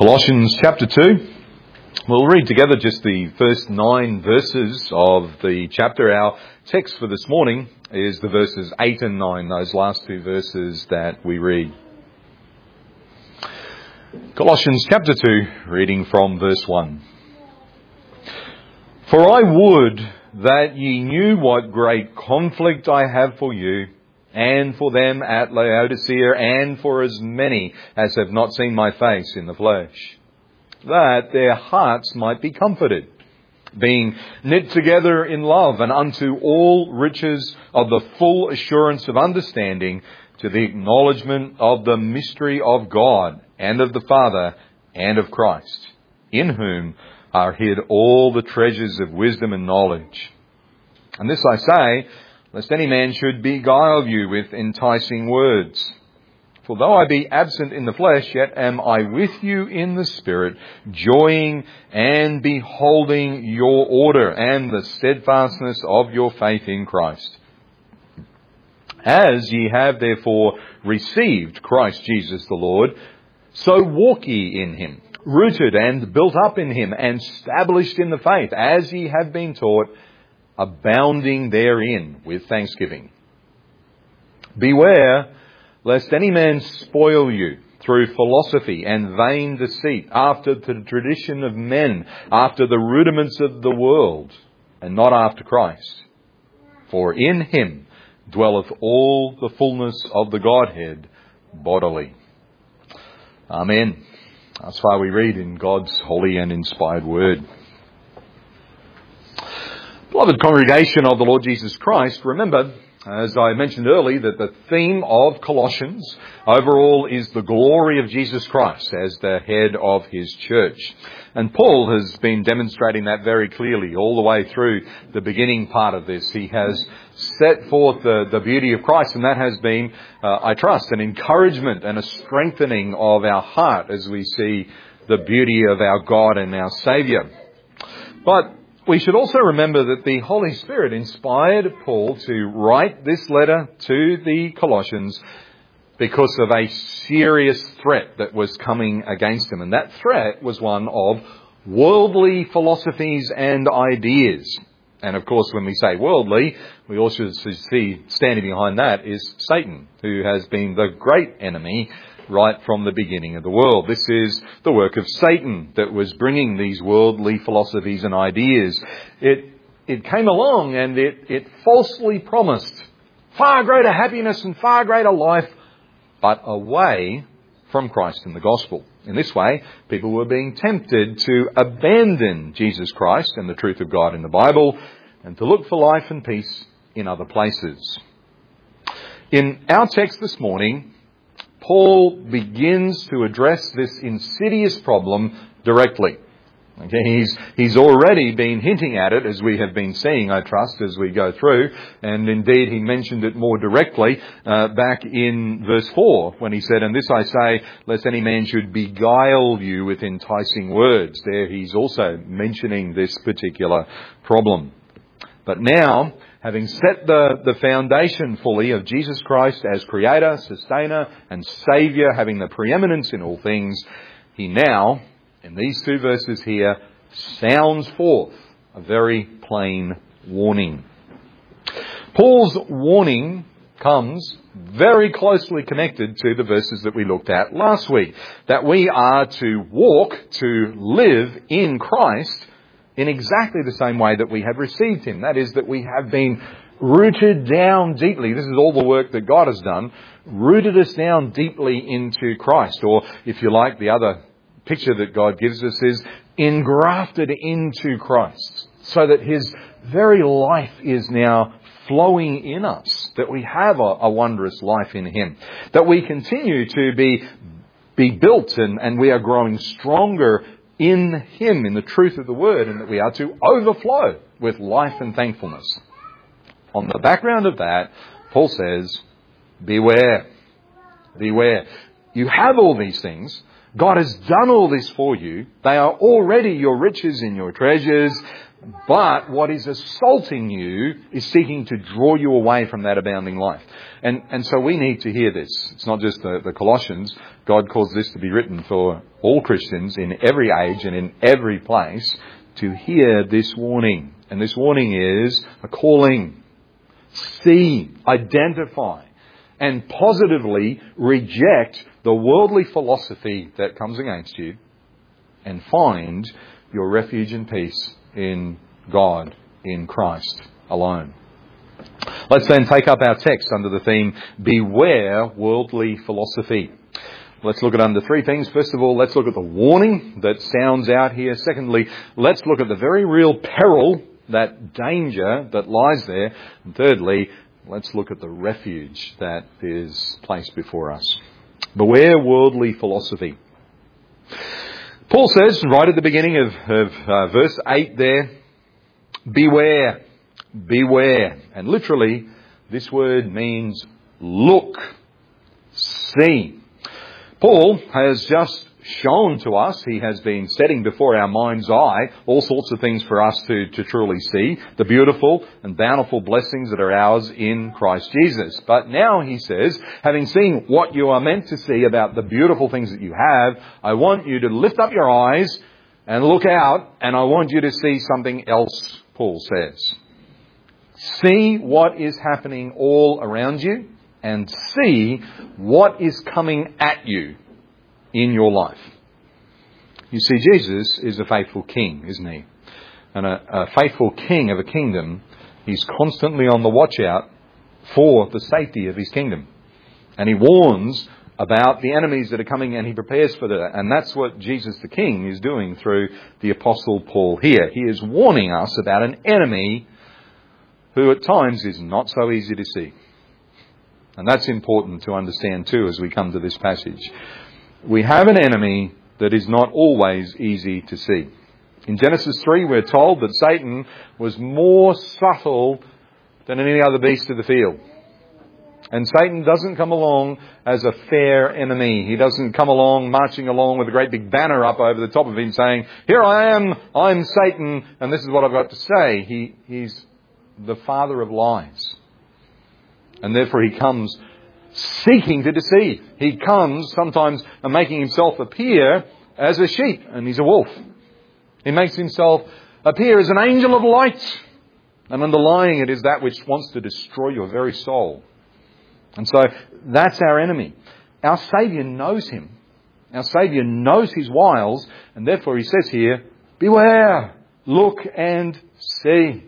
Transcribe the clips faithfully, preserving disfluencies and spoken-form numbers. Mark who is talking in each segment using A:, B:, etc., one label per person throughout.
A: Colossians chapter two. We'll read together just the first nine verses of the chapter. Our text for this morning is the verses eight and nine, those last two verses that we read. Colossians chapter two, reading from verse one. For I would that ye knew what great conflict I have for you, and for them at Laodicea, and for as many as have not seen my face in the flesh, that their hearts might be comforted, being knit together in love, and unto all riches of the full assurance of understanding, to the acknowledgement of the mystery of God, and of the Father, and of Christ, in whom are hid all the treasures of wisdom and knowledge. And this I say, lest any man should beguile you with enticing words. For though I be absent in the flesh, yet am I with you in the Spirit, joying and beholding your order and the steadfastness of your faith in Christ. As ye have therefore received Christ Jesus the Lord, so walk ye in him, rooted and built up in him, and established in the faith, as ye have been taught, abounding therein with thanksgiving. Beware lest any man spoil you through philosophy and vain deceit, after the tradition of men, after the rudiments of the world, and not after Christ. For in him dwelleth all the fullness of the Godhead bodily. Amen. Thus far we read in God's holy and inspired word. Beloved congregation of the Lord Jesus Christ, remember, as I mentioned earlier, that the theme of Colossians overall is the glory of Jesus Christ as the head of his church. And Paul has been demonstrating that very clearly all the way through the beginning part of this. He has set forth the, the beauty of Christ, and that has been, uh, I trust, an encouragement and a strengthening of our heart as we see the beauty of our God and our Saviour. But we should also remember that the Holy Spirit inspired Paul to write this letter to the Colossians because of a serious threat that was coming against him. And that threat was one of worldly philosophies and ideas. And of course, when we say worldly, we also see standing behind that is Satan, who has been the great enemy right from the beginning of the world. This is the work of Satan that was bringing these worldly philosophies and ideas. It it came along and it, it falsely promised far greater happiness and far greater life, but away from Christ and the gospel. In this way, people were being tempted to abandon Jesus Christ and the truth of God in the Bible and to look for life and peace in other places. In our text this morning, Paul begins to address this insidious problem directly. Okay, he's he's already been hinting at it, as we have been seeing, I trust, as we go through. And indeed, he mentioned it more directly uh, back in verse four, when he said, "And this I say, lest any man should beguile you with enticing words." There he's also mentioning this particular problem. But now, having set the, the foundation fully of Jesus Christ as Creator, Sustainer and Saviour, having the preeminence in all things, he now, in these two verses here, sounds forth a very plain warning. Paul's warning comes very closely connected to the verses that we looked at last week, that we are to walk, to live in Christ in exactly the same way that we have received him. That is, that we have been rooted down deeply. This is all the work that God has done, rooted us down deeply into Christ. Or, if you like, the other picture that God gives us is engrafted into Christ, so that his very life is now flowing in us, that we have a, a wondrous life in him, that we continue to be, be built and, and we are growing stronger in him, in the truth of the word, and that we are to overflow with life and thankfulness. On the background of that, Paul says, beware, beware. You have all these things. God has done all this for you. They are already your riches and your treasures, But what is assaulting you is seeking to draw you away from that abounding life. And and so we need to hear this. It's not just the, the Colossians. God calls this to be written for all Christians in every age and in every place to hear this warning. And this warning is a calling. See, identify, and positively reject the worldly philosophy that comes against you and find your refuge and peace in God, in Christ alone. Let's then take up our text under the theme, Beware Worldly Philosophy. Let's look at under three things. First of all, let's look at the warning that sounds out here. Secondly, let's look at the very real peril, that danger that lies there. And thirdly, let's look at the refuge that is placed before us. Beware worldly philosophy. Paul says, right at the beginning of, of uh, verse eight there, beware, beware. And literally, this word means look, see. Paul has just shown to us, he has been setting before our mind's eye all sorts of things for us to, to truly see, the beautiful and bountiful blessings that are ours in Christ Jesus. But now he says, having seen what you are meant to see about the beautiful things that you have, I want you to lift up your eyes and look out, and I want you to see something else, Paul says. See what is happening all around you and see what is coming at you in your life. You see, Jesus is a faithful king, isn't he? And a, a faithful king of a kingdom, he's constantly on the watch out for the safety of his kingdom. And he warns about the enemies that are coming, and he prepares for that. And that's what Jesus the King is doing through the Apostle Paul here. He is warning us about an enemy who at times is not so easy to see. And that's important to understand too as we come to this passage. We have an enemy that is not always easy to see. In Genesis three, we're told that Satan was more subtle than any other beast of the field. And Satan doesn't come along as a fair enemy. He doesn't come along marching along with a great big banner up over the top of him saying, here I am, I'm Satan, and this is what I've got to say. He, he's the father of lies. And therefore he comes seeking to deceive. He comes sometimes making himself appear as a sheep, and he's a wolf. He makes himself appear as an angel of light, and underlying it is that which wants to destroy your very soul. And so that's our enemy. Our Saviour knows him. Our Saviour knows his wiles, and therefore he says here, beware, look and see.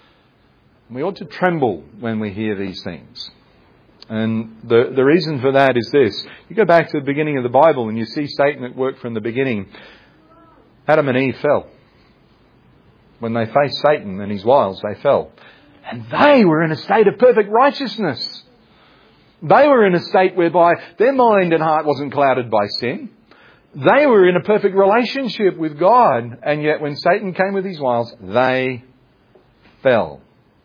A: We ought to tremble when we hear these things. And the, the reason for that is this. You go back to the beginning of the Bible and you see Satan at work from the beginning. Adam and Eve fell. When they faced Satan and his wiles, they fell. And they were in a state of perfect righteousness. They were in a state whereby their mind and heart wasn't clouded by sin. They were in a perfect relationship with God. And yet when Satan came with his wiles, they fell.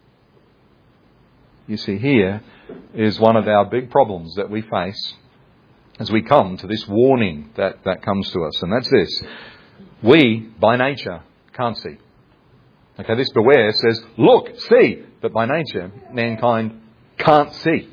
A: You see, here is one of our big problems that we face as we come to this warning that, that comes to us. And that's this. We, by nature, can't see. Okay, this beware says, look, see. But by nature, mankind can't see.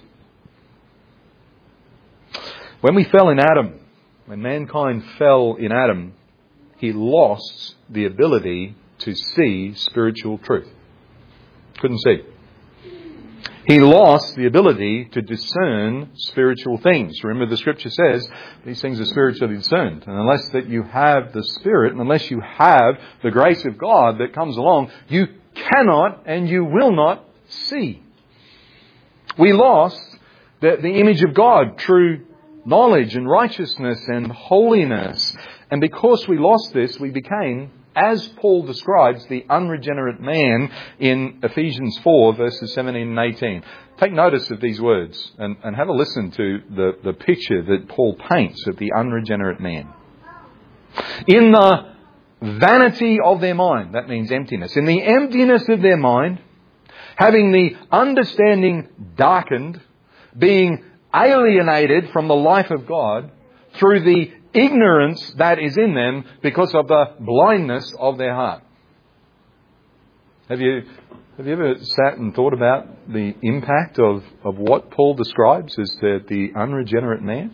A: When we fell in Adam, when mankind fell in Adam, he lost the ability to see spiritual truth. Couldn't see. He lost the ability to discern spiritual things. Remember, the Scripture says these things are spiritually discerned. And unless that you have the Spirit, and unless you have the grace of God that comes along, you cannot and you will not see. We lost the, the image of God, true knowledge and righteousness and holiness. And because we lost this, we became, as Paul describes, the unregenerate man in Ephesians four, verses seventeen and eighteen. Take notice of these words and, and have a listen to the, the picture that Paul paints of the unregenerate man. In the vanity of their mind, that means emptiness. In the emptiness of their mind, having the understanding darkened, being alienated from the life of God through the ignorance that is in them because of the blindness of their heart. Have you have you ever sat and thought about the impact of, of what Paul describes as the, the unregenerate man?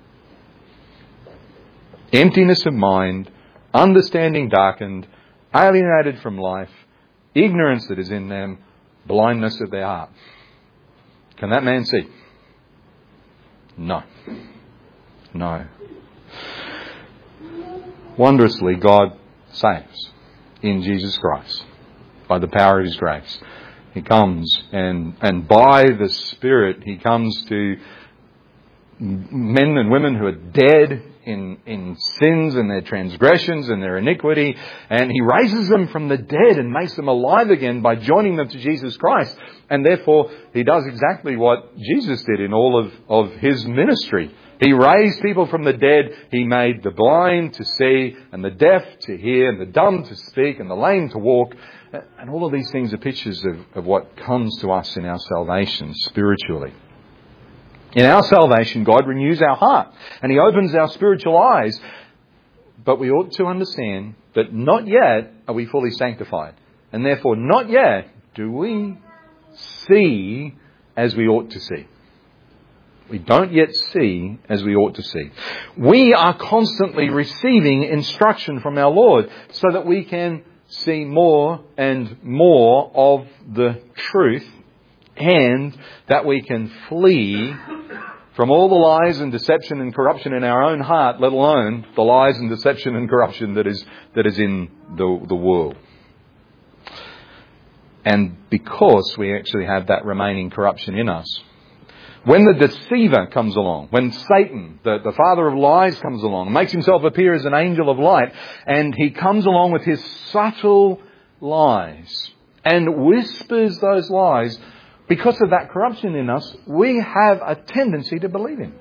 A: Emptiness of mind, understanding darkened, alienated from life, ignorance that is in them, blindness of their heart. Can that man see? No. No. Wondrously, God saves in Jesus Christ by the power of His grace. He comes and, and by the Spirit, He comes to men and women who are dead in, in sins and their transgressions and their iniquity, and He raises them from the dead and makes them alive again by joining them to Jesus Christ. And therefore, He does exactly what Jesus did in all of, of His ministry. He raised people from the dead. He made the blind to see and the deaf to hear and the dumb to speak and the lame to walk. And all of these things are pictures of, of what comes to us in our salvation spiritually. In our salvation, God renews our heart and He opens our spiritual eyes. But we ought to understand that not yet are we fully sanctified. And therefore, not yet do we see as we ought to see. We don't yet see as we ought to see. We are constantly receiving instruction from our Lord so that we can see more and more of the truth, and that we can flee from all the lies and deception and corruption in our own heart, let alone the lies and deception and corruption that is that is in the, the world. And because we actually have that remaining corruption in us, when the deceiver comes along, when Satan, the, the father of lies, comes along, makes himself appear as an angel of light, and he comes along with his subtle lies and whispers those lies, because of that corruption in us, we have a tendency to believe him.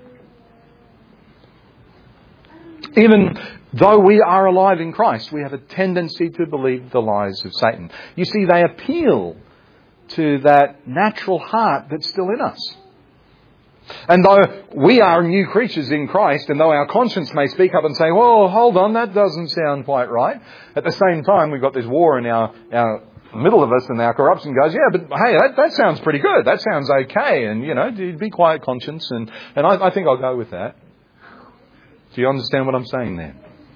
A: Even though we are alive in Christ, we have a tendency to believe the lies of Satan. You see, they appeal to that natural heart that's still in us. And though we are new creatures in Christ, and though our conscience may speak up and say, well, hold on, that doesn't sound quite right. At the same time, we've got this war in our, our middle of us, and our corruption goes, yeah, but hey, that, that sounds pretty good. That sounds okay. And, you know, be quiet, conscience. And, and I, I think I'll go with that. Do you understand what I'm saying there?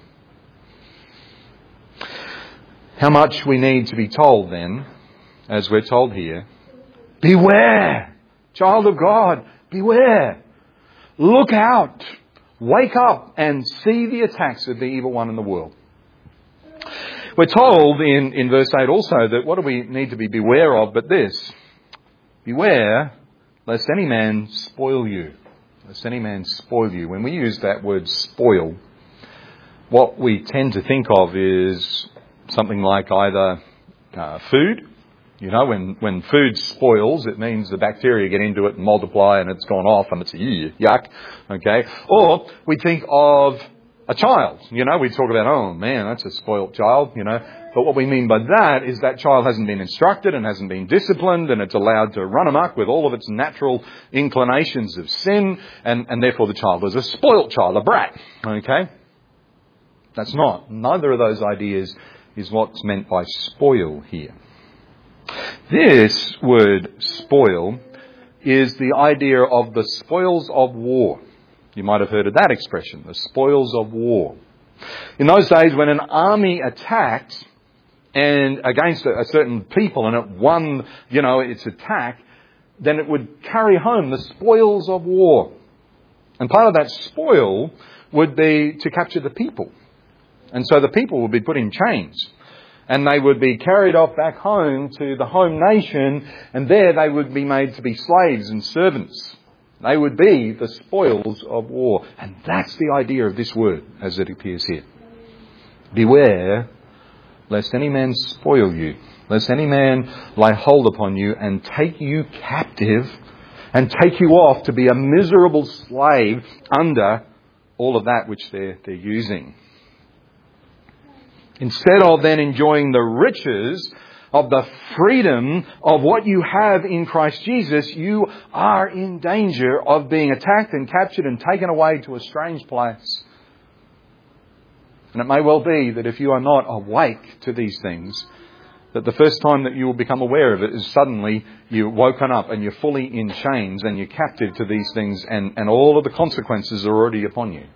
A: How much we need to be told then, as we're told here, beware, child of God. Beware. Look out. Wake up and see the attacks of the evil one in the world. We're told in, in verse eight also that what do we need to be beware of but this? Beware lest any man spoil you. Lest any man spoil you. When we use that word spoil, what we tend to think of is something like either uh, food. You know, when, when food spoils, it means the bacteria get into it and multiply and it's gone off and it's yuck. Okay. Or we think of a child. You know, we talk about, oh man, that's a spoilt child, you know. But what we mean by that is that child hasn't been instructed and hasn't been disciplined, and it's allowed to run amok with all of its natural inclinations of sin, and, and therefore the child is a spoilt child, a brat. Okay. That's not. Neither of those ideas is what's meant by spoil here. This word spoil is the idea of the spoils of war. You might have heard of that expression, the spoils of war. In those days when an army attacked and against a, a certain people and it won, you know, its attack, then it would carry home the spoils of war. And part of that spoil would be to capture the people. And so the people would be put in chains. And they would be carried off back home to the home nation, and there they would be made to be slaves and servants. They would be the spoils of war. And that's the idea of this word as it appears here. Beware lest any man spoil you, lest any man lay hold upon you and take you captive and take you off to be a miserable slave under all of that which they're, they're using. Instead of then enjoying the riches of the freedom of what you have in Christ Jesus, you are in danger of being attacked and captured and taken away to a strange place. And it may well be that if you are not awake to these things, that the first time that you will become aware of it is suddenly you're woken up and you're fully in chains and you're captive to these things, and, and all of the consequences are already upon you.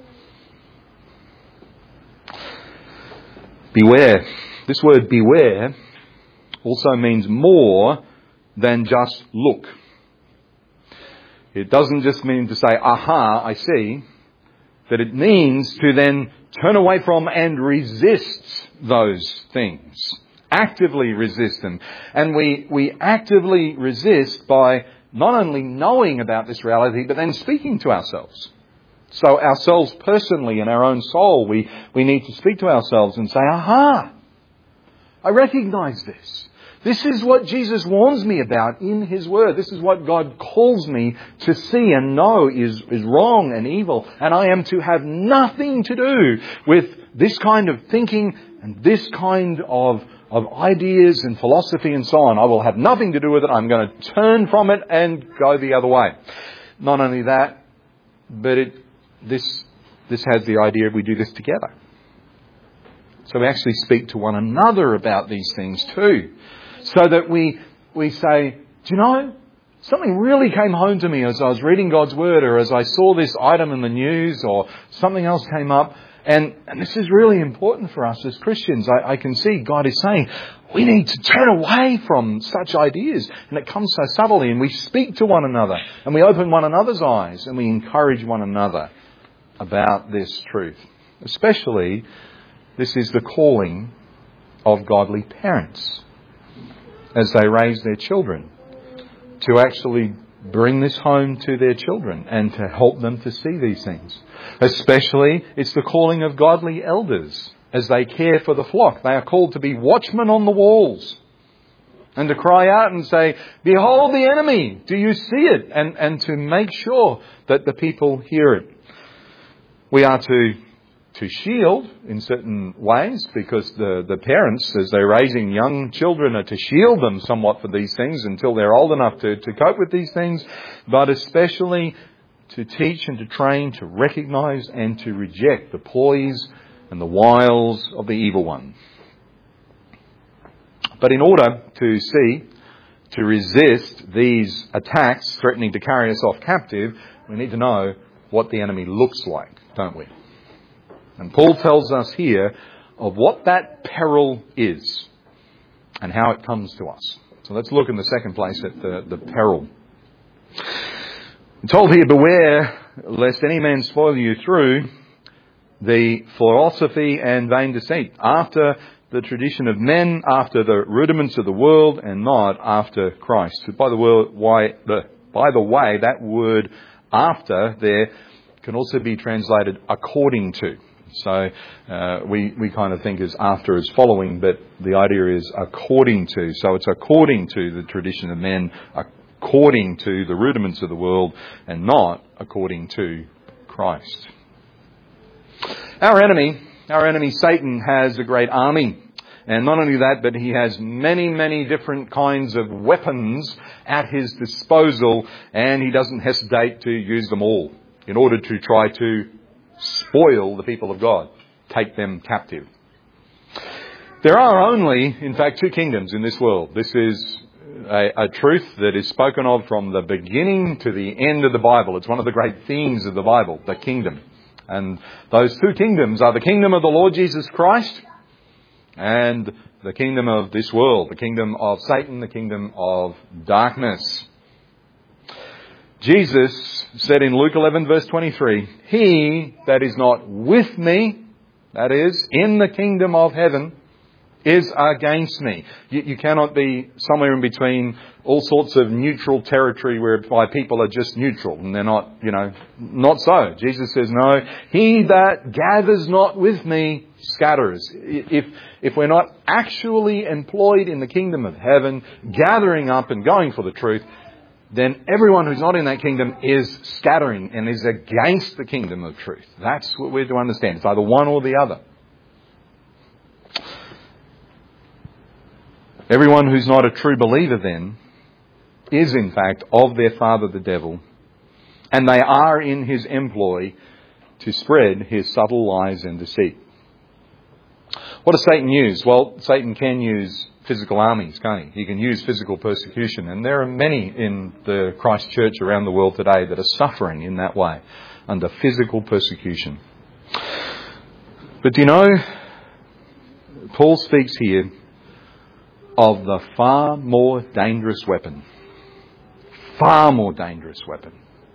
A: Beware. This word beware also means more than just look. It doesn't just mean to say, aha, I see, but it means to then turn away from and resist those things. Actively resist them. And we, we actively resist by not only knowing about this reality, but then speaking to ourselves. So ourselves personally, in our own soul, we, we need to speak to ourselves and say, aha, I recognize this. This is what Jesus warns me about in His Word. This is what God calls me to see and know is, is wrong and evil. And I am to have nothing to do with this kind of thinking and this kind of, of ideas and philosophy and so on. I will have nothing to do with it. I'm going to turn from it and go the other way. Not only that, but it, this, this has the idea we do this together. So we actually speak to one another about these things too. So that we we say, do you know, something really came home to me as I was reading God's Word, or as I saw this item in the news, or something else came up. And, and this is really important for us as Christians. I, I can see God is saying, we need to turn away from such ideas. And it comes so subtly. And we speak to one another. And we open one another's eyes. And we encourage one another about this truth. Especially, this is the calling of godly parents as they raise their children, to actually bring this home to their children and to help them to see these things. Especially, it's the calling of godly elders as they care for the flock. They are called to be watchmen on the walls and to cry out and say, behold the enemy, do you see it? And, and to make sure that the people hear it. We are to to shield in certain ways, because the, the parents, as they're raising young children, are to shield them somewhat for these things until they're old enough to, to cope with these things, but especially to teach and to train, to recognise and to reject the ploys and the wiles of the evil one. But in order to see, to resist these attacks threatening to carry us off captive, we need to know what the enemy looks like, don't we? And Paul tells us here of what that peril is and how it comes to us. So let's look in the second place at the, the peril. I'm told here, beware lest any man spoil you through the philosophy and vain deceit, after the tradition of men, after the rudiments of the world, and not after Christ. So by the word, why, the, by the way, that word after there can also be translated according to. So uh, we, we kind of think as after as following, but the idea is according to. So it's according to the tradition of men, according to the rudiments of the world, and not according to Christ. Our enemy, our enemy Satan, has a great army. And not only that, but he has many, many different kinds of weapons at his disposal, and he doesn't hesitate to use them all in order to try to spoil the people of God, take them captive. There are only, in fact, two kingdoms in this world. This is a, a truth that is spoken of from the beginning to the end of the Bible. It's one of the great themes of the Bible, the kingdom. And those two kingdoms are the kingdom of the Lord Jesus Christ and the kingdom of this world, the kingdom of Satan, the kingdom of darkness. Jesus said in Luke eleven verse twenty-three, he that is not with me, that is, in the kingdom of heaven, is against me. You, you cannot be somewhere in between all sorts of neutral territory whereby people are just neutral and they're not, you know, not so. Jesus says, no, he that gathers not with me scatters. If, if we're not actually employed in the kingdom of heaven, gathering up and going for the truth, then everyone who's not in that kingdom is scattering and is against the kingdom of truth. That's what we're to understand. It's either one or the other. Everyone who's not a true believer then is in fact of their father the devil, and they are in his employ to spread his subtle lies and deceit. What does Satan use? Well, Satan can use physical armies, can't he? He can use physical persecution. And there are many in the Christ Church around the world today that are suffering in that way, under physical persecution. But do you know, Paul speaks here of the far more dangerous weapon. Far more dangerous weapon.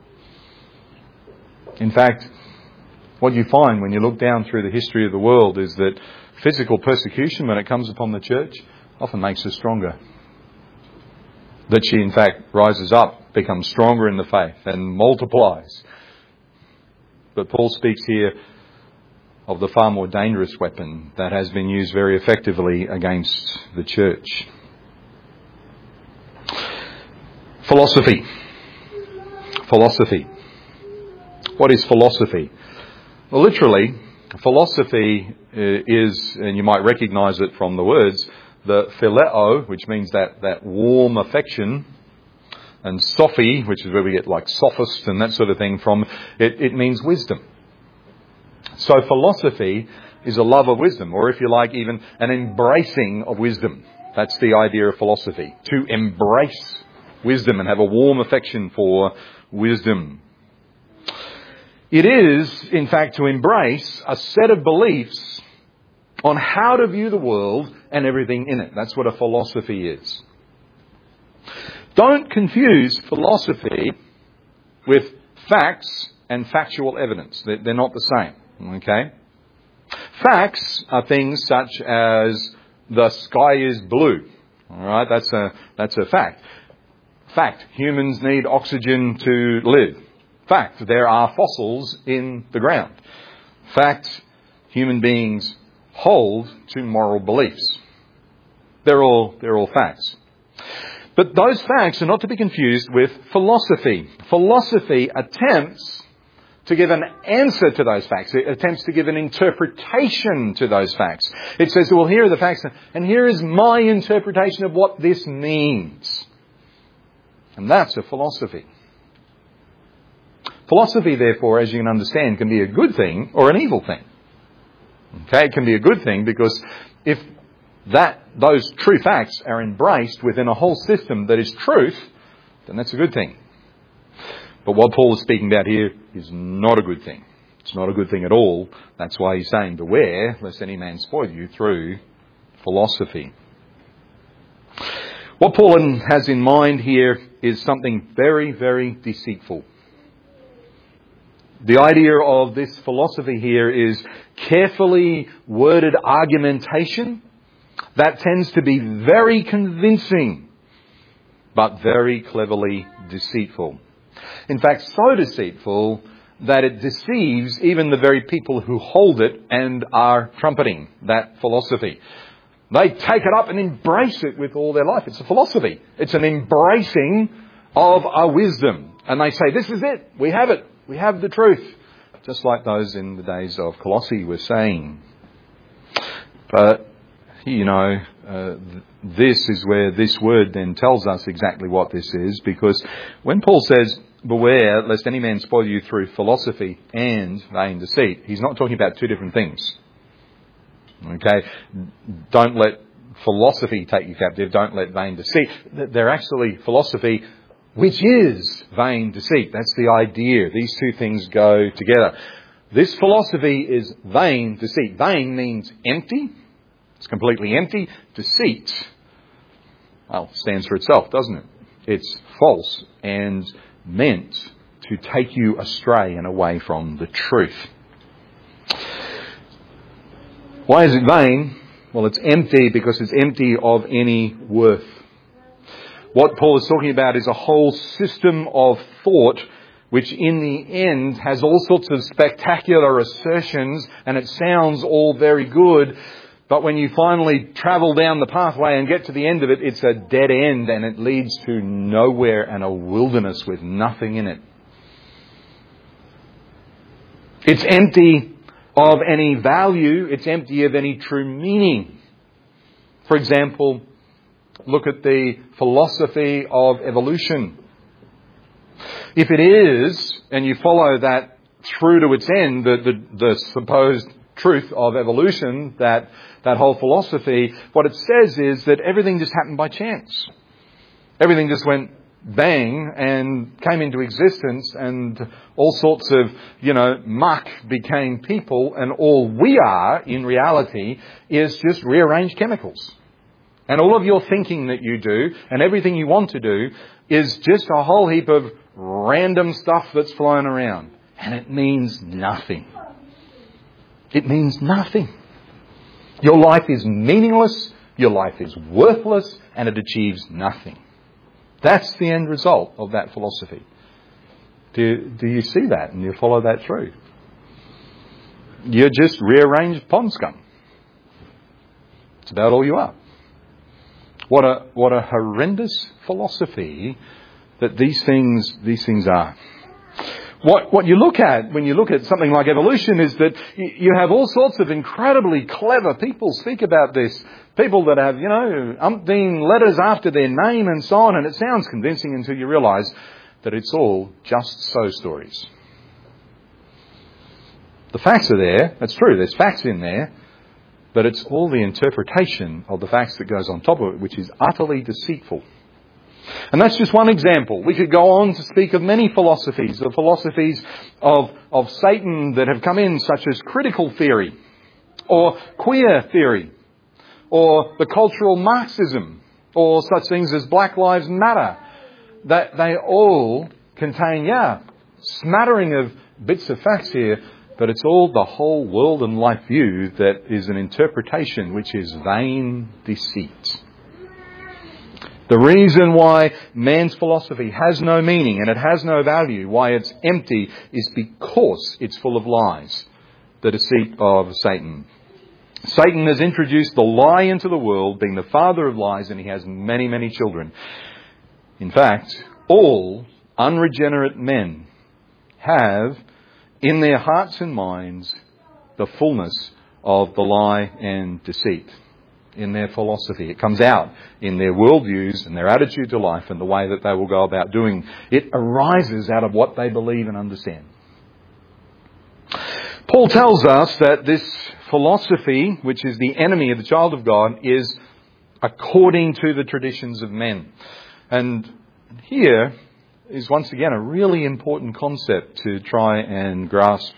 A: In fact, what you find when you look down through the history of the world is that physical persecution, when it comes upon the church, often makes her stronger. That she, in fact, rises up, becomes stronger in the faith and multiplies. But Paul speaks here of the far more dangerous weapon that has been used very effectively against the church. Philosophy. Philosophy. What is philosophy? Well, literally, philosophy is, and you might recognise it from the words, the phileo, which means that, that warm affection, and sophi, which is where we get like sophist and that sort of thing from, it, it means wisdom. So philosophy is a love of wisdom, or if you like, even an embracing of wisdom. That's the idea of philosophy, to embrace wisdom and have a warm affection for wisdom. It is, in fact, to embrace a set of beliefs on how to view the world and everything in it. That's what a philosophy is. Don't confuse philosophy with facts and factual evidence. They're not the same. Okay? Facts are things such as the sky is blue. All right, that's a that's a fact. Fact, humans need oxygen to live. Fact, there are fossils in the ground. Fact, human beings hold to moral beliefs. They're all they're all facts. But those facts are not to be confused with philosophy. Philosophy attempts to give an answer to those facts. It attempts to give an interpretation to those facts. It says, well, here are the facts, and here is my interpretation of what this means. And that's a philosophy. Philosophy, therefore, as you can understand, can be a good thing or an evil thing. Okay, it can be a good thing because if that those true facts are embraced within a whole system that is truth, then that's a good thing. But what Paul is speaking about here is not a good thing. It's not a good thing at all. That's why he's saying, beware lest any man spoil you through philosophy. What Paul has in mind here is something very, very deceitful. The idea of this philosophy here is carefully worded argumentation that tends to be very convincing, but very cleverly deceitful. In fact, so deceitful that it deceives even the very people who hold it and are trumpeting that philosophy. They take it up and embrace it with all their life. It's a philosophy. It's an embracing of a wisdom. And they say, this is it. We have it. We have the truth. Just like those in the days of Colossae were saying. But, you know, uh, this is where this word then tells us exactly what this is. Because when Paul says, beware lest any man spoil you through philosophy and vain deceit, he's not talking about two different things. Okay? Don't let philosophy take you captive. Don't let vain deceit. They're actually philosophy, which is vain deceit. That's the idea. These two things go together. This philosophy is vain deceit. Vain means empty. It's completely empty. Deceit, well, stands for itself, doesn't it? It's false and meant to take you astray and away from the truth. Why is it vain? Well, it's empty because it's empty of any worth. What Paul is talking about is a whole system of thought which in the end has all sorts of spectacular assertions, and it sounds all very good, but when you finally travel down the pathway and get to the end of it, it's a dead end and it leads to nowhere and a wilderness with nothing in it. It's empty of any value. It's empty of any true meaning. For example, look at the philosophy of evolution. If it is, and you follow that through to its end, the, the, the supposed truth of evolution, that, that whole philosophy, what it says is that everything just happened by chance. Everything just went bang and came into existence, and all sorts of, you know, muck became people, and all we are in reality is just rearranged chemicals. And all of your thinking that you do and everything you want to do is just a whole heap of random stuff that's flying around. And it means nothing. It means nothing. Your life is meaningless, your life is worthless, and it achieves nothing. That's the end result of that philosophy. Do, do you see that and you follow that through? You're just rearranged pond scum. It's about all you are. What a what a horrendous philosophy that these things these things are. What what you look at when you look at something like evolution is that you have all sorts of incredibly clever people speak about this. People that have, you know, umpteen letters after their name and so on, and it sounds convincing until you realise that it's all just so stories. The facts are there, that's true, there's facts in there, but it's all the interpretation of the facts that goes on top of it, which is utterly deceitful. And that's just one example. We could go on to speak of many philosophies, the philosophies of, of Satan that have come in, such as critical theory, or queer theory, or the cultural Marxism, or such things as Black Lives Matter. That they all contain, yeah, smattering of bits of facts here, but it's all the whole world and life view that is an interpretation which is vain deceit. The reason why man's philosophy has no meaning and it has no value, why it's empty, is because it's full of lies. The deceit of Satan. Satan has introduced the lie into the world, being the father of lies, and he has many, many children. In fact, all unregenerate men have in their hearts and minds the fullness of the lie and deceit in their philosophy. It comes out in their worldviews and their attitude to life and the way that they will go about doing. It arises out of what they believe and understand. Paul tells us that this philosophy, which is the enemy of the child of God, is according to the traditions of men. And here is once again a really important concept to try and grasp.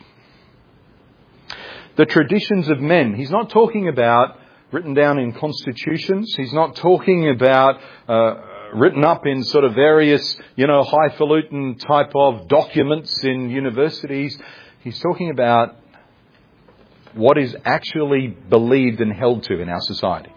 A: The traditions of men. He's not talking about written down in constitutions. He's not talking about uh, written up in sort of various, you know, highfalutin type of documents in universities. He's talking about what is actually believed and held to in our society.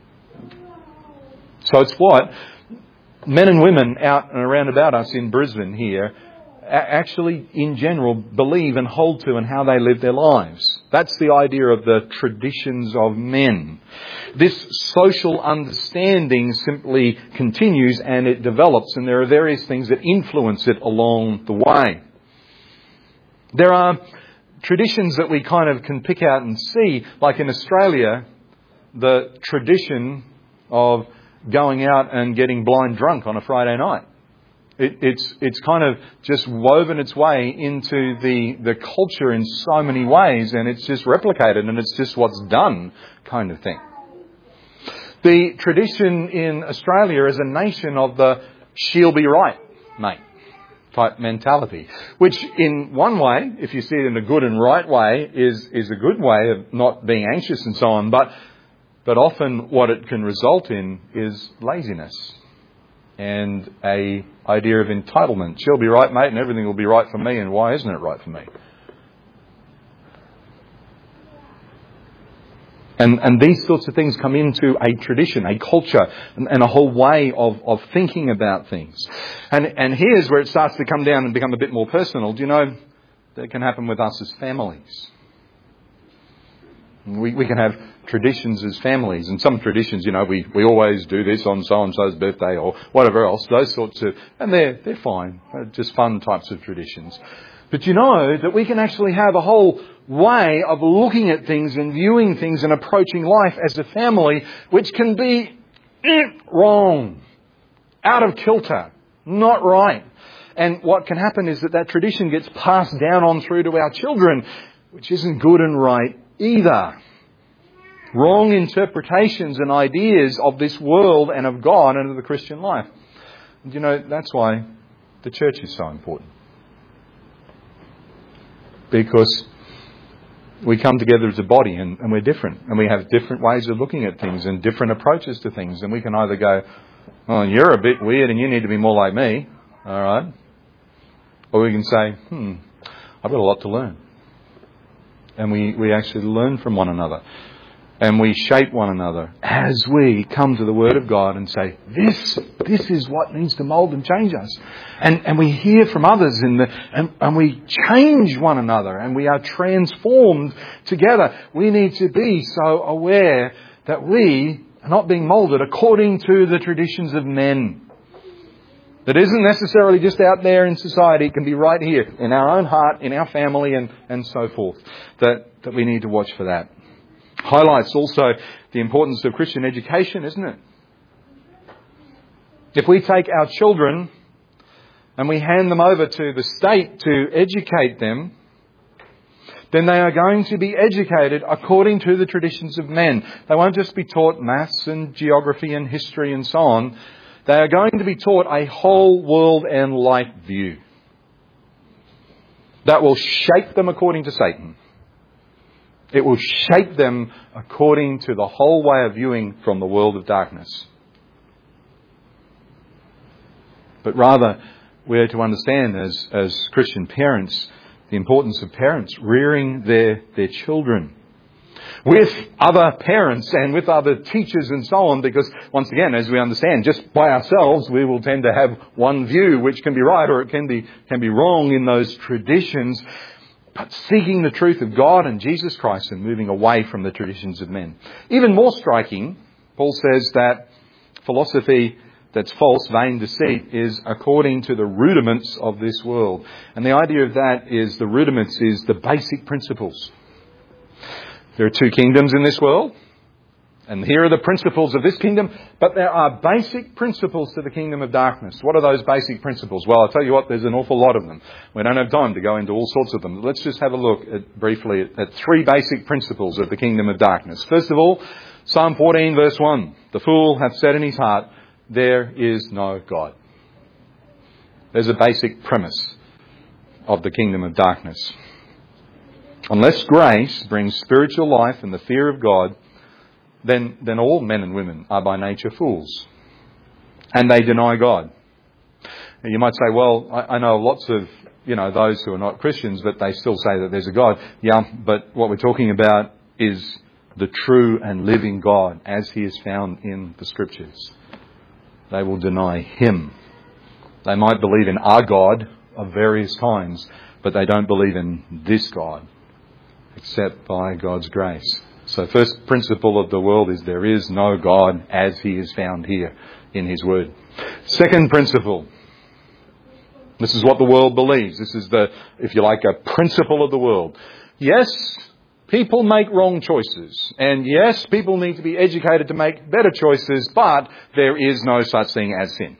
A: So it's what men and women out and around about us in Brisbane here actually, in general, believe and hold to and how they live their lives. That's the idea of the traditions of men. This social understanding simply continues and it develops, and there are various things that influence it along the way. There are traditions that we kind of can pick out and see, like in Australia, the tradition of going out and getting blind drunk on a Friday night. It, it's it's kind of just woven its way into the, the culture in so many ways, and it's just replicated, and it's just what's done kind of thing. The tradition in Australia is a nation of the she'll be right, mate, type mentality, which in one way, if you see it in a good and right way, is, is a good way of not being anxious and so on, but but often what it can result in is laziness and a idea of entitlement. She'll be right, mate, and everything will be right for me, and why isn't it right for me? And and these sorts of things come into a tradition, a culture, and, and a whole way of, of thinking about things. And and here's where it starts to come down and become a bit more personal. Do you know that can happen with us as families? We we can have traditions as families, and some traditions, you know, we, we always do this on so-and-so's birthday or whatever else, those sorts of, and they're, they're fine, they're just fun types of traditions. But you know that we can actually have a whole way of looking at things and viewing things and approaching life as a family, which can be wrong, out of kilter, not right. And what can happen is that that tradition gets passed down on through to our children, which isn't good and right either. Wrong interpretations and ideas of this world and of God and of the Christian life. And you know, that's why the church is so important. Because we come together as a body and, and we're different. And we have different ways of looking at things and different approaches to things. And we can either go, oh, you're a bit weird and you need to be more like me. All right. Or we can say, hmm, I've got a lot to learn. And we, we actually learn from one another. And we shape one another as we come to the Word of God and say, this, this is what needs to mould and change us. And, and we hear from others in the, and, and we change one another and we are transformed together. We need to be so aware that we are not being moulded according to the traditions of men. That isn't necessarily just out there in society. It can be right here in our own heart, in our family and, and so forth. That, that we need to watch for that. Highlights also the importance of Christian education, isn't it? If we take our children and we hand them over to the state to educate them, then they are going to be educated according to the traditions of men. They won't just be taught maths and geography and history and so on. They are going to be taught a whole world and life view that will shape them according to Satan. It will shape them according to the whole way of viewing from the world of darkness. But rather, we're to understand as, as Christian parents the importance of parents rearing their, their children with other parents and with other teachers and so on, because once again, as we understand, just by ourselves we will tend to have one view which can be right or it can be, can be wrong in those traditions. But seeking the truth of God and Jesus Christ and moving away from the traditions of men. Even more striking, Paul says that philosophy that's false, vain deceit, is according to the rudiments of this world. And the idea of that is the rudiments is the basic principles. There are two kingdoms in this world. And here are the principles of this kingdom, but there are basic principles to the kingdom of darkness. What are those basic principles? Well, I'll tell you what, there's an awful lot of them. We don't have time to go into all sorts of them. Let's just have a look at, briefly at, at three basic principles of the kingdom of darkness. First of all, Psalm fourteen verse one. The fool hath said in his heart, there is no God. There's a basic premise of the kingdom of darkness. Unless grace brings spiritual life and the fear of God, Then, then all men and women are by nature fools. And they deny God. And you might say, well, I, I know lots of, you know, those who are not Christians, but they still say that there's a God. Yeah, but what we're talking about is the true and living God as he is found in the Scriptures. They will deny him. They might believe in our God of various kinds, but they don't believe in this God, except by God's grace. So first principle of the world is there is no God as he is found here in his word. Second principle. This is what the world believes. This is the, if you like, a principle of the world. Yes, people make wrong choices. And yes, people need to be educated to make better choices, but there is no such thing as sin.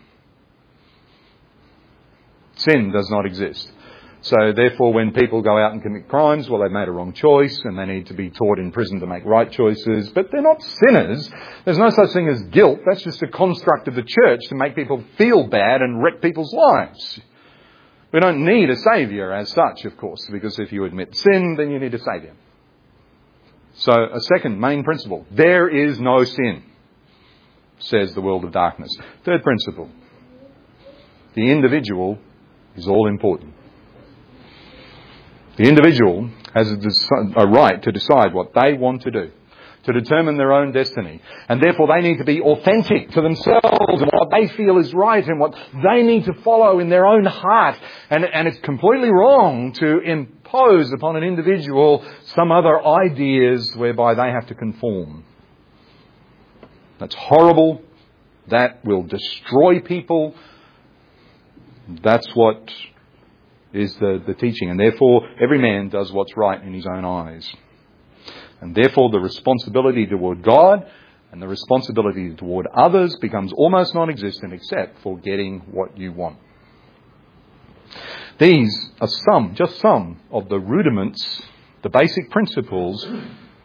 A: Sin does not exist. So therefore, when people go out and commit crimes, well, they've made a wrong choice and they need to be taught in prison to make right choices. But they're not sinners. There's no such thing as guilt. That's just a construct of the church to make people feel bad and wreck people's lives. We don't need a saviour as such, of course, because if you admit sin, then you need a saviour. So a second main principle. There is no sin, says the world of darkness. Third principle. The individual is all important. The individual has a, a right to decide what they want to do, to determine their own destiny. And therefore they need to be authentic to themselves and what they feel is right and what they need to follow in their own heart. And, and it's completely wrong to impose upon an individual some other ideas whereby they have to conform. That's horrible. That will destroy people. That's what is the, the teaching. And therefore, every man does what's right in his own eyes. And therefore, the responsibility toward God and the responsibility toward others becomes almost non-existent except for getting what you want. These are some, just some of the rudiments, the basic principles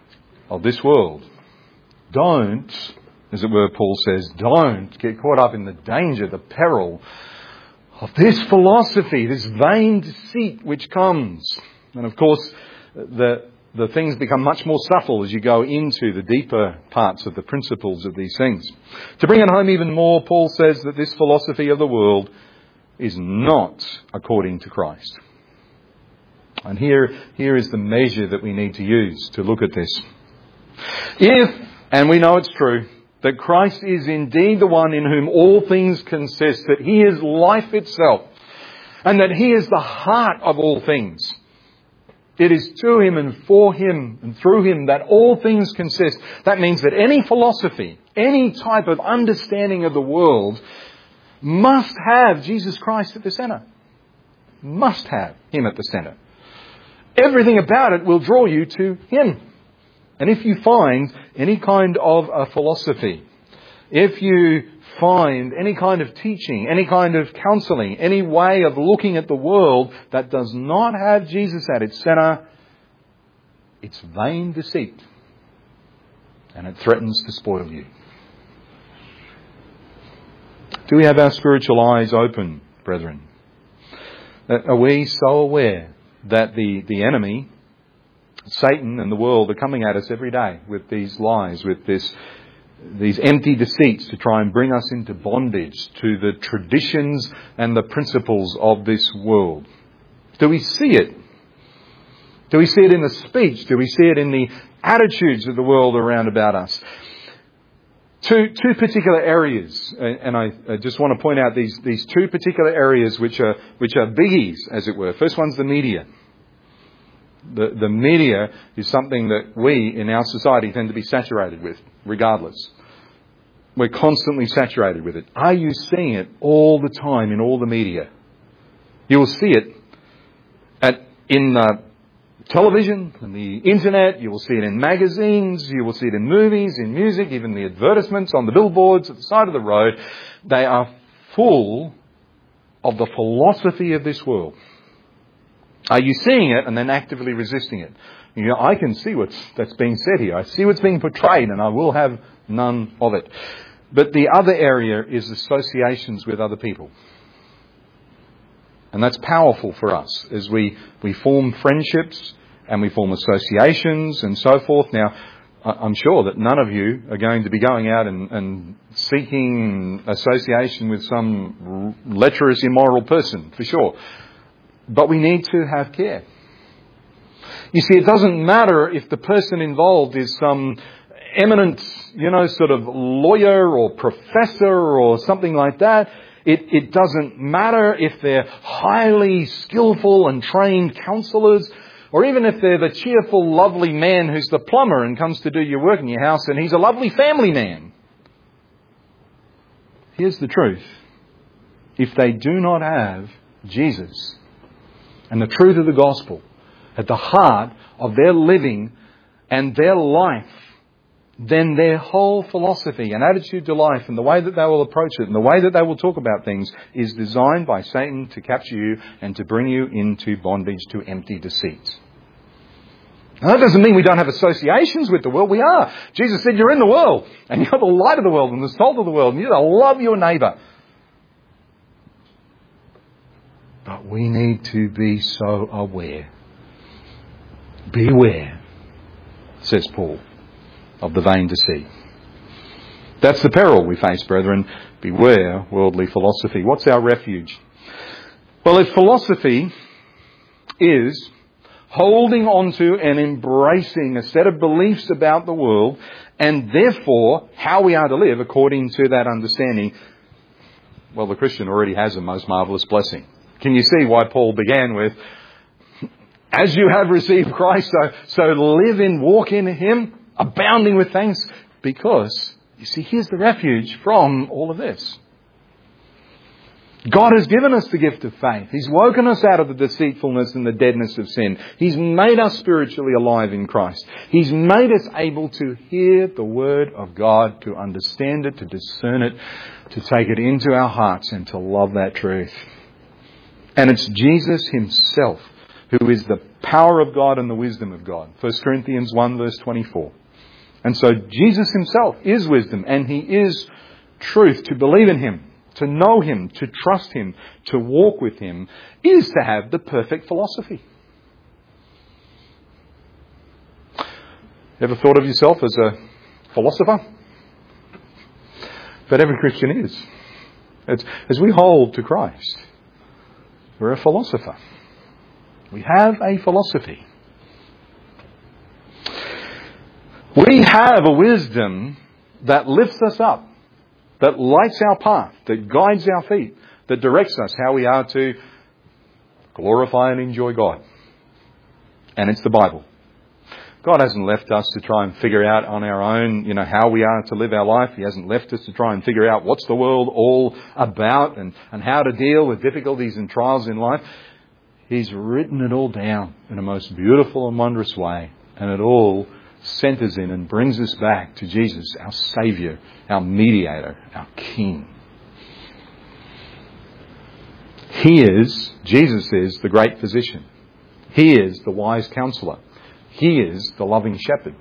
A: of this world. Don't, as it were, Paul says, don't get caught up in the danger, the peril of this philosophy, this vain deceit which comes. And of course, the, the things become much more subtle as you go into the deeper parts of the principles of these things. To bring it home even more, Paul says that this philosophy of the world is not according to Christ. And here, here is the measure that we need to use to look at this. If, and we know it's true, that Christ is indeed the one in whom all things consist, that He is life itself, and that He is the heart of all things. It is to Him and for Him and through Him that all things consist. That means that any philosophy, any type of understanding of the world must have Jesus Christ at the centre. Must have Him at the centre. Everything about it will draw you to Him. And if you find any kind of a philosophy, if you find any kind of teaching, any kind of counselling, any way of looking at the world that does not have Jesus at its centre, it's vain deceit. And it threatens to spoil you. Do we have our spiritual eyes open, brethren? Are we so aware that the, the enemy, Satan and the world, are coming at us every day with these lies, with this, these empty deceits to try and bring us into bondage to the traditions and the principles of this world? Do we see it? Do we see it in the speech? Do we see it in the attitudes of the world around about us? Two, two particular areas, and I, I just want to point out these, these two particular areas which are, which are biggies, as it were. First one's the media. The, the media is something that we in our society tend to be saturated with, regardless. We're constantly saturated with it. Are you seeing it all the time in all the media? You will see it at, in the television, on the internet, you will see it in magazines, you will see it in movies, in music, even the advertisements on the billboards at the side of the road. They are full of the philosophy of this world. Are you seeing it and then actively resisting it? You know, I can see what's that's being said here. I see what's being portrayed and I will have none of it. But the other area is associations with other people. And that's powerful for us as we, we form friendships and we form associations and so forth. Now, I'm sure that none of you are going to be going out and, and seeking association with some lecherous, immoral person, for sure. But we need to have care. You see, it doesn't matter if the person involved is some eminent, you know, sort of lawyer or professor or something like that. It, it doesn't matter if they're highly skillful and trained counsellors, or even if they're the cheerful, lovely man who's the plumber and comes to do your work in your house and he's a lovely family man. Here's the truth. If they do not have Jesus and the truth of the gospel at the heart of their living and their life, then their whole philosophy and attitude to life and the way that they will approach it and the way that they will talk about things is designed by Satan to capture you and to bring you into bondage to empty deceit. Now, that doesn't mean we don't have associations with the world. We are. Jesus said you're in the world and you're the light of the world and the salt of the world and you're to love your neighbour. But we need to be so aware. Beware, says Paul, of the vain deceit. That's the peril we face, brethren. Beware worldly philosophy. What's our refuge? Well, if philosophy is holding on to and embracing a set of beliefs about the world and therefore how we are to live according to that understanding, well, the Christian already has a most marvellous blessing. Can you see why Paul began with, as you have received Christ, so, so live in, walk in Him, abounding with thanks? Because, you see, here's the refuge from all of this. God has given us the gift of faith. He's woken us out of the deceitfulness and the deadness of sin. He's made us spiritually alive in Christ. He's made us able to hear the Word of God, to understand it, to discern it, to take it into our hearts and to love that truth. And it's Jesus Himself who is the power of God and the wisdom of God. First Corinthians one verse twenty-four. And so Jesus himself is wisdom, and he is truth. To believe in him, to know him, to trust him, to walk with him, is to have the perfect philosophy. Ever thought of yourself as a philosopher? But every Christian is. It's, as we hold to Christ, we're a philosopher. We have a philosophy. We have a wisdom that lifts us up, that lights our path, that guides our feet, that directs us how we are to glorify and enjoy God. And it's the Bible. God hasn't left us to try and figure out on our own, you know, how we are to live our life. He hasn't left us to try and figure out what's the world all about and, and how to deal with difficulties and trials in life. He's written it all down in a most beautiful and wondrous way. And it all centers in and brings us back to Jesus, our Saviour, our mediator, our King. He is, Jesus is the great physician. He is the wise counsellor. He is the loving shepherd.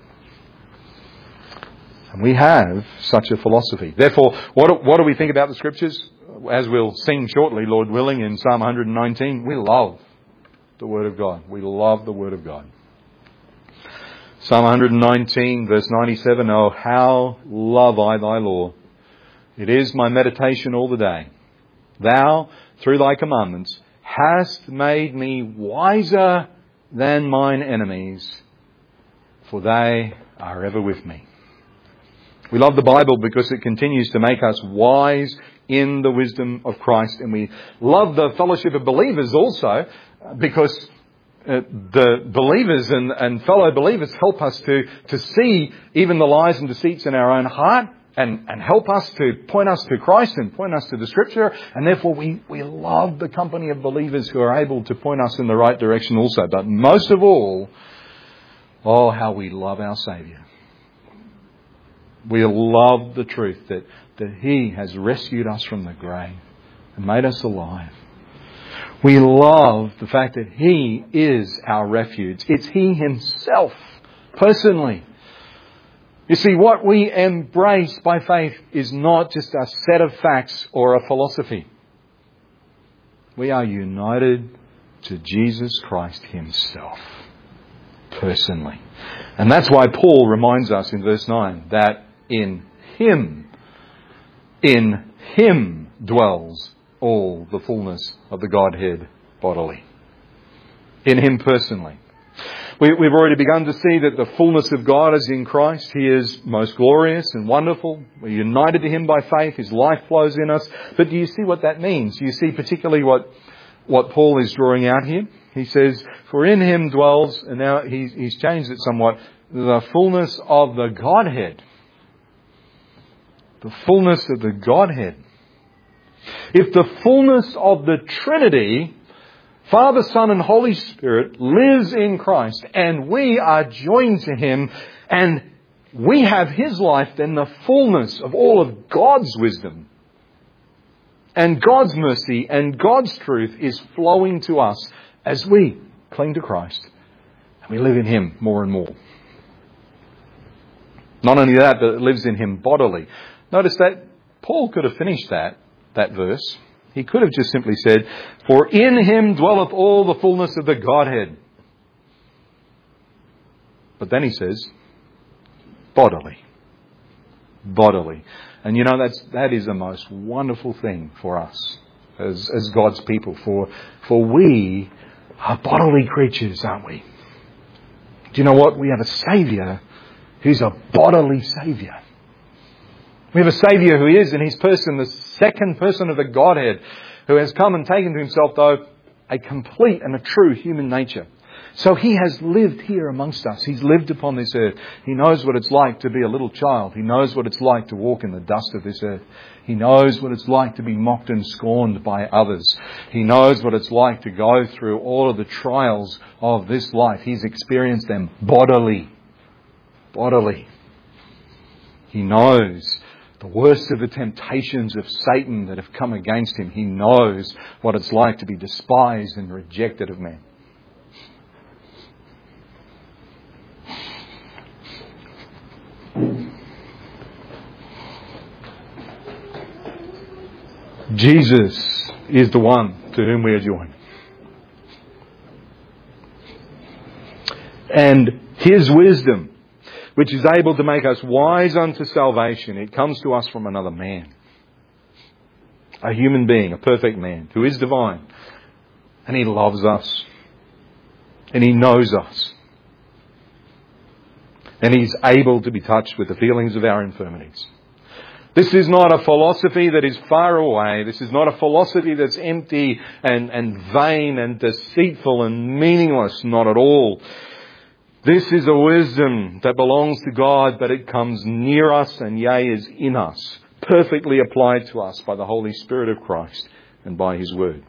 A: And we have such a philosophy. Therefore, what do, what do we think about the Scriptures? As we'll sing shortly, Lord willing, in Psalm one nineteen, we love the Word of God. We love the Word of God. Psalm one nineteen, verse ninety-seven, Oh, how love I thy law. It is my meditation all the day. Thou, through thy commandments, hast made me wiser than mine enemies, for they are ever with me. We love the Bible because it continues to make us wise in the wisdom of Christ. And we love the fellowship of believers also because uh, the believers and, and fellow believers help us to, to see even the lies and deceits in our own heart and, and help us to point us to Christ and point us to the Scripture. And therefore we, we love the company of believers who are able to point us in the right direction also. But most of all, oh, how we love our Saviour. We love the truth that, that He has rescued us from the grave and made us alive. We love the fact that He is our refuge. It's He Himself, personally. You see, what we embrace by faith is not just a set of facts or a philosophy. We are united to Jesus Christ Himself, personally. And that's why Paul reminds us in verse nine that in Him, in Him dwells all the fullness of the Godhead bodily. In Him personally. We, we've already begun to see that the fullness of God is in Christ. He is most glorious and wonderful. We're united to Him by faith. His life flows in us. But do you see what that means? Do you see particularly what, what Paul is drawing out here? He says, for in Him dwells, and now he's, he's changed it somewhat, the fullness of the Godhead. The fullness of the Godhead. If the fullness of the Trinity, Father, Son and Holy Spirit, lives in Christ and we are joined to Him and we have His life, then the fullness of all of God's wisdom and God's mercy and God's truth is flowing to us as we cling to Christ and we live in Him more and more. Not only that, but it lives in Him bodily. Notice that Paul could have finished that, that verse. He could have just simply said, for in Him dwelleth all the fullness of the Godhead. But then he says, bodily. Bodily. And you know, that's, that is a most wonderful thing for us as, as God's people. For, for we are bodily creatures, aren't we? Do you know what? We have a Saviour who's a bodily Saviour. We have a Saviour who is in His person the second person of the Godhead, who has come and taken to Himself, though, a complete and a true human nature. So He has lived here amongst us. He's lived upon this earth. He knows what it's like to be a little child. He knows what it's like to walk in the dust of this earth. He knows what it's like to be mocked and scorned by others. He knows what it's like to go through all of the trials of this life. He's experienced them bodily. Bodily. He knows the worst of the temptations of Satan that have come against Him. He knows what it's like to be despised and rejected of men. Jesus is the one to whom we are joined. And His wisdom, which is able to make us wise unto salvation, it comes to us from another man. A human being, a perfect man, who is divine. And He loves us. And He knows us. And He's able to be touched with the feelings of our infirmities. This is not a philosophy that is far away. This is not a philosophy that's empty and, and vain and deceitful and meaningless. Not at all. This is a wisdom that belongs to God, but it comes near us and yea, is in us, perfectly applied to us by the Holy Spirit of Christ and by His Word.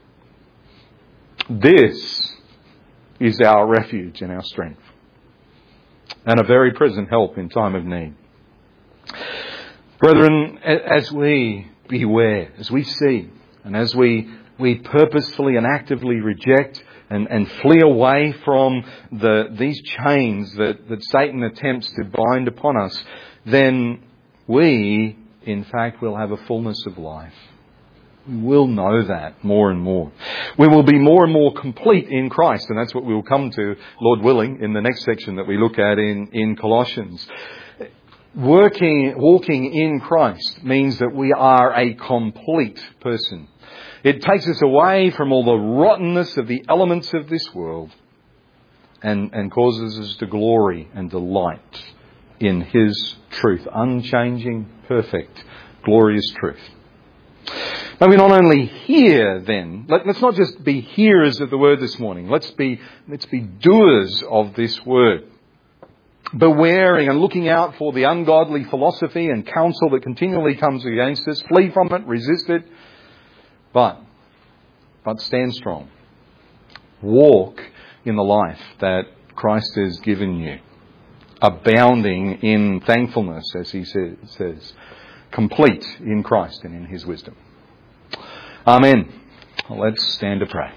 A: This is our refuge and our strength, and a very present help in time of need. Brethren, as we beware, as we see, and as we, we purposefully and actively reject and, and flee away from the, these chains that, that Satan attempts to bind upon us, then we, in fact, will have a fullness of life. We will know that more and more. We will be more and more complete in Christ, and that's what we will come to, Lord willing, in the next section that we look at in, in Colossians. Working, walking in Christ means that we are a complete person. It takes us away from all the rottenness of the elements of this world and, and causes us to glory and delight in His truth. Unchanging, perfect, glorious truth. May we not only hear then, let, let's not just be hearers of the word this morning. Let's be, let's be doers of this word. Bewaring and looking out for the ungodly philosophy and counsel that continually comes against us. Flee from it, resist it. But, but stand strong. Walk in the life that Christ has given you. Abounding in thankfulness, as He says. Complete in Christ and in His wisdom. Amen. Let's stand to pray.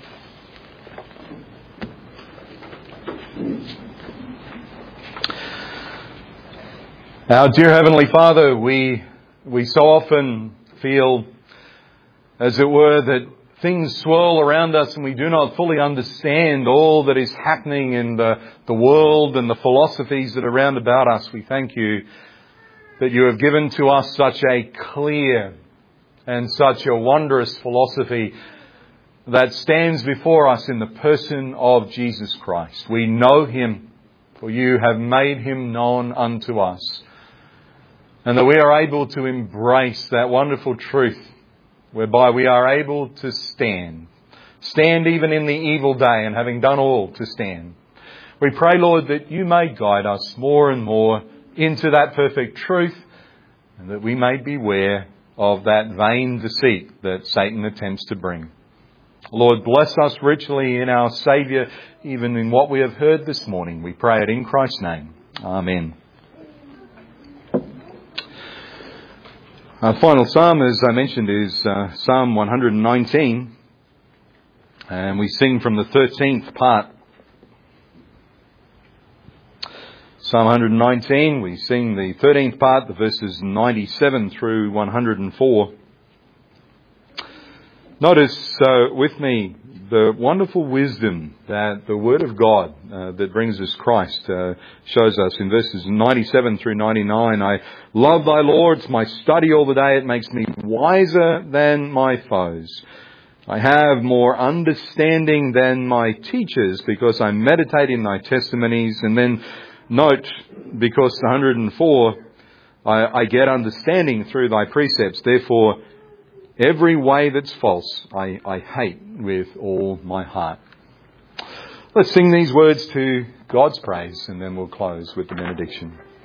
A: Our dear Heavenly Father, we we so often feel, as it were, that things swirl around us and we do not fully understand all that is happening in the, the world and the philosophies that are round about us. We thank You that You have given to us such a clear and such a wondrous philosophy that stands before us in the person of Jesus Christ. We know Him, for You have made Him known unto us. And that we are able to embrace that wonderful truth whereby we are able to stand. Stand even in the evil day, and having done all, to stand. We pray, Lord, that You may guide us more and more into that perfect truth, and that we may beware of that vain deceit that Satan attempts to bring. Lord, bless us richly in our Saviour, even in what we have heard this morning. We pray it in Christ's name. Amen. Our final psalm, as I mentioned, is uh, Psalm one hundred nineteen. And we sing from the thirteenth part. Psalm one hundred nineteen, we sing the thirteenth part, the verses ninety-seven through one hundred four. Notice uh, with me the wonderful wisdom that the Word of God uh, that brings us Christ uh, shows us in verses ninety-seven through ninety-nine. I love Thy law, it's my study all the day, it makes me wiser than my foes. I have more understanding than my teachers because I meditate in Thy testimonies. And then note, because one hundred four, I, I get understanding through Thy precepts, therefore every way that's false, I, I hate with all my heart. Let's sing these words to God's praise, and then we'll close with the benediction.